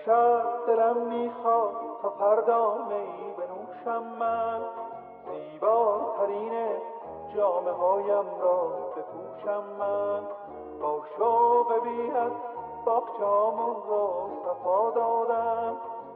امشب دلم میخواد تا پردانه ای بنوشم من، زیباترین جامه هایم را بپوشم من، با شوق بی‌حد باغچه‌هامون را صفا دادم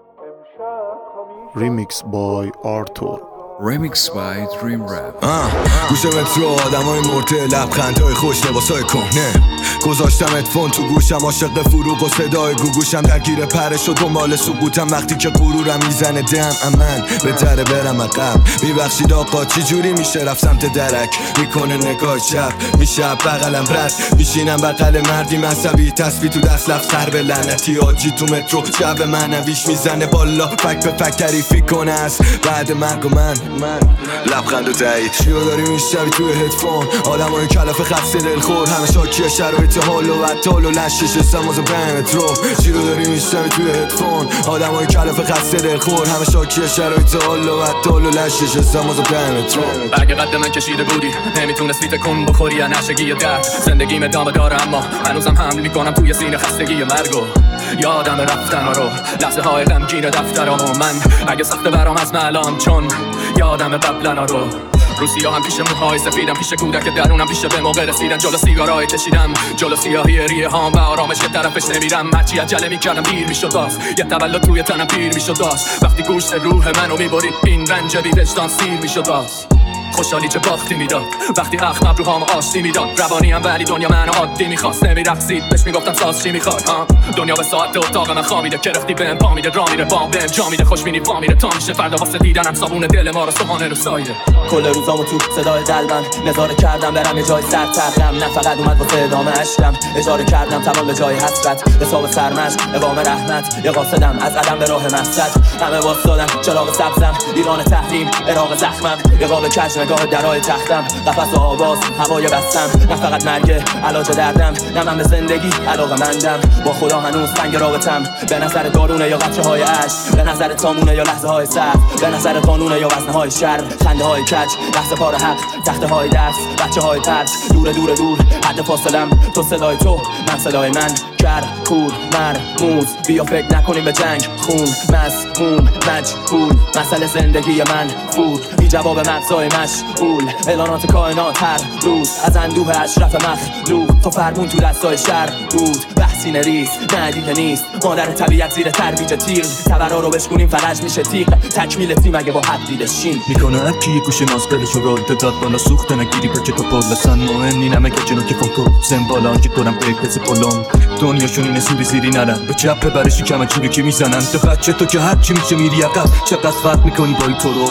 امشب تا Remix by Arthur. Remix by Dream Rap. گوش مترو آدمای مرده، لبخندهای خوش، لباسای کهنه، گذاشتم ادفون تو گوشم، عاشق فروغ و صدای گوگوشم، درگیر پرش و دنبال سکوتم، وقتی که غرورم میزنه دم من بهتره برم عقب. میبخشید آقا چی جوری میشه رفت سمت درک، میکنه نگاه چپ، میشه بغلم رد، میشینم بغل مردی مذهبی، تسبیح تو دست، لفظ سر به لعنتی آجی تو مترو، شب معنویش میزنه بالا، فک به فک تعریفی کنه از بعد مرگ و من لبخند و تایید. چیو داری میشنوی توی هدفون، آدمای کلافه خسته دلخور، همه شاکی شرایط حال و عطال و لشش سماز و مترو. چیو داری میشنوی توی هدفون، آدمای کلافه خسته دلخور، همه شاکی شرایط حال و عطال و لشش سماز و مترو. برگ قد من کشیده بودی، نمیتونستی تکون بخوری یا نشگی درد، زندگیم ادامه داره اما هنوزم حمل میکنم توی سینه خستگی مرگو. یادم رفتن رو لحظه های غمگین دفترامو، من اگه سخته برام از معلام، چون یادم قبلنا رو روسیا هم پیش موهای سفیدم، پیش کودک درونم، پیش به موقع رسیدن، جلو سیگارای کشیدم، جلو سیاهی ریه هام و آرامش که طرفش نمیرم، هرچی عجله میکردم دیر میشد داست، یه تولد روی تنم پیر میشد داست، وقتی گوشت روح منو میبرید این رنج بی وجدان سیر میشد داست. خوشحالی چه باختی میداد وقتی اخم ابروهام آشتی میداد، روانیم ولی دنیا منو عادی میخواست، نمیرقصید بهش میگفتم ساز چی میخواد، دنیا به ساعت اتاق من خامیده، کرختی بهم پا میده، را میره بام بهم جا میده، خوشبینی وا میره تا میشه فردا واسه دیدنم صابون دل ما رو سوهانه رو سایه. کل روزامو تو صدای قلبم نظاره کردم، برم یه جای سرتقم، نه فقط اومد واسه ادامه عشقم، اجاره کردم تمام به جای حسرت، حساب سرمش اقامه رحمت، یه قاصدم از قدم به راه مسجد، همه واسدادن چراغ سبزم، ایران تحریم عراق زخمم، یه قاب کج نگاه درای تختم، قفس و آواز هوای بستم، نه فقط مرگ علاج دردم، نه من به زندگی علاقه‌مندم، با خدا هنوز تنگ رابطم، به نظر دارونه یا قطره های اشک، به نظر تامونه یا لحظه های سرد، به نظر قانونه یا وزنه های شر، خنده های کج لحظه پار حق، تخته های درس، بچه های پرت، دور دور دور حد فاصلم، تو صدای تو من صدای من، کر کور مرموز، بیا فکر نکنیم به جنگ، خون مسموم مجهول، مسئله زندگی من فور، بی جواب مغزای مشغول، اعلانات کائنات هر روز از اندوه اشرف مخلوق، تو فرمون تو دستای شر بود، بحثی نریز ندیده نیست، مادر طبیعت زیر ترویج تیر، تبرا رو بشکنیم فلج میشه تیغ، تکمیل تیم اگه با حد دیده شین میکنه اکی یه گوشه ناز قلشو رو داد بالا سوخته نگیری پچه تو پلسن مهم نی نمه که جنو که فنکو زنبالان که دورم به کسی پلم، دنیاشون اینه سوری زیری نرن به چپ ببرشی کمه چوری که میزنن، تو بچه تو که هرچی میشه میری عقب، چقدر فرق میکنی با تو رو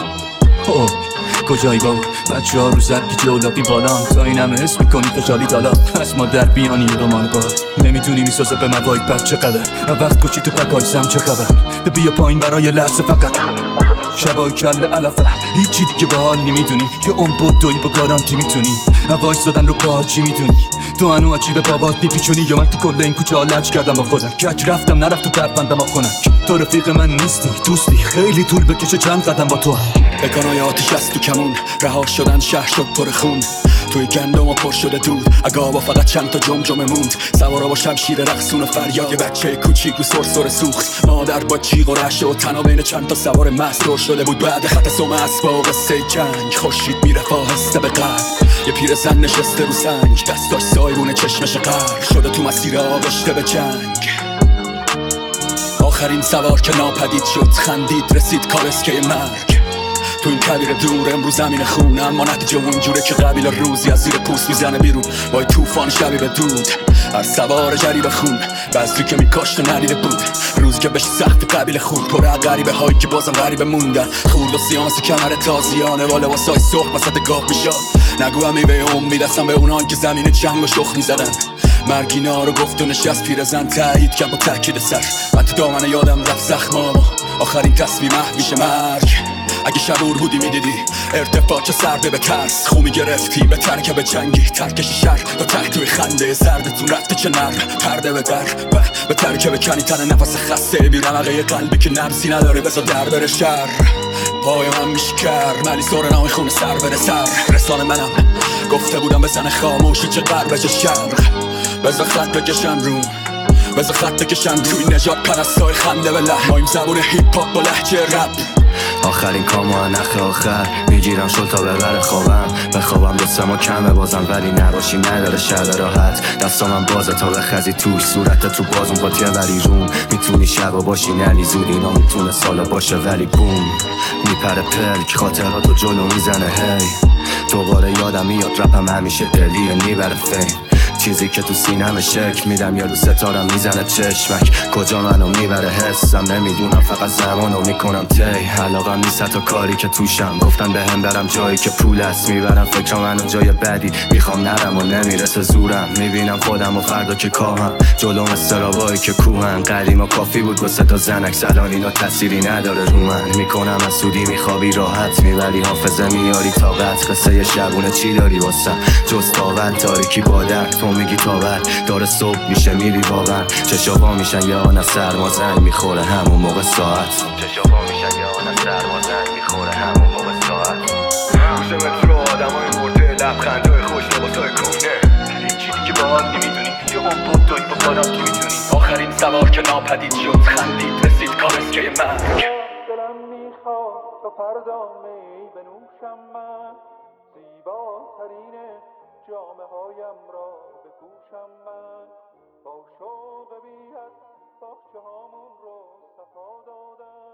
کجایی با بچه ها رو زرگی جولابی بالام، تا این همه حس میکنی خوشحالی دالا، پس ما در بیانی رومان با نمیتونی میسازه به موایی پس چقدر وقت کشی تو پکایسم چه خبر، بیا پایین برای لحظه فقط شبای کل علفه، هیچی دیگه به حال نمیدونی که اون بودوی با گارانتی میتونی وایس دادن رو کار چی میدونی، تو هنو عجیبه بابات میپیچونی، یا من تو کل این کوچه ها لج کردم با خودم، کج رفتم نرفت تو پرپندم با خونک، تو رفیق من نیستی دوستی، خیلی طول بکشه چند قدم با تو، بکنای آتیش از تو کمون، رها شدن شهر شد پر خون، توی گندم و پر شده دود، اگه فقط چند تا جمجمه موند، سوارا با شمشیر رقصون و فریاد، یه بچه کوچیک رو سرسره سوخت، مادر با جیغ و رعشه و تنها بین چند تا سوار مست دور شده بود، بعد خط سم اسباب قصه جنگ، خورشید میرفت آهسته به قلب، یه پیرزن نشسته رو سنگ، دستاش سایبون چشمش غرق شده تو مسیر آغشته به جنگ، آخرین سوار که ناپدید شد خندید رسید کالسکه مرگ، تو این کویر دور امروز زمین خون، اما نتیجه اونجوره که قبیل روزی از زیر پوست میزنه بیرون، با طوفان شبی به دود، هر سوار جریب خون، بذری که میکاشت و ندیده بود، روزی که بشه سخت قبیل خود، پر غریبه هایی که بازم غریبه موندن، خورد و سیانس کمر تازیانه و لباسای سرخ وسط گاه میشاد، نگو همی به امید هستم به اونان که زمین جنگ و شخ میزدن، مرگینا رو گفت و نشست پیرزن تایید کرد با تاکید سر، من تو دامن یادم رفت زخمامو، آخرین تصمیم میشه مرگ، اگه شرور بودی میدیدی ارتفاع سرده به ترس، خو میگرفتی به ترکب جنگی، ترکشی شر تا ته توی خنده زردتون رفته چه نرم، پرده به در به ترکب کنی تن نفس خسته بی رمقه قلبی که نبسی نداره بذار در بره شر، پای من میشکر ملی سور نامی خون سر بره سر، رسانه منم گفته بودم بزن خاموشی چه غرب چه شرق، بذار خط بکشم رو بذار خط کشن روی نجات پرستای خنده به لحمایم زبون هیپ هاپ با لهجه رپ. آخرین کامو نخ آخر میگیرم شل تا ببره خوابم بخوابم دوستم و کمه بازم ولی نباشی نداره شب راحت دستامم بازه تا بخزی توش صورت تو بازون پاتیه ولی روم میتونی شبا باشی نلی زود اینا میتونه سالا باشه ولی بوم میپره پلک خاطراتو جلو میزنه هی دوباره یادم میاد رپم همیشه دلیه میبره فیم چیزی که تو سینم شکل میدم یا رو ستارم میزنه چشمک کجا منو میبره حسم نمیدونم فقط زمانو میکنم تی علاقم نیست تا کاری که توشم گفتن بهم برم جایی که پول است میبرم فکرم منو جای بدی میخوام نرم و نمیرسه زورم میبینم خودم و فردا که کاهم جلوم استرابایی که کوهن قدیم و کافی بود واسه تا زنک سلان اینا تأثیری نداره رو من میکنم از سودی میخوابی راحت میبری حافظه میاری طاقت قصه شبونه چی داری واسم جز تاوت تاریکی بادر تو میگی تاور داره صبح میشه میری واقعا چشابا میشن یا آن سرما زنگ میخوره همون موقع ساعت چشابا میشن یا آن سرما زنگ میخوره همون موقع ساعت روز مترو آدمای مرده لبخندای خوش لباسای کهنه این چیزی که باهات نمیدونی یه اون بود توی بکنم که میتونی آخرین سوار که ناپدید شد خندید رسید کارسکه مرگ دلم میخواد تا فردا می بنوشم من زیباترین جامه هایم را بپوشم من با شوق بیت باغچه هامون رو صفا دادم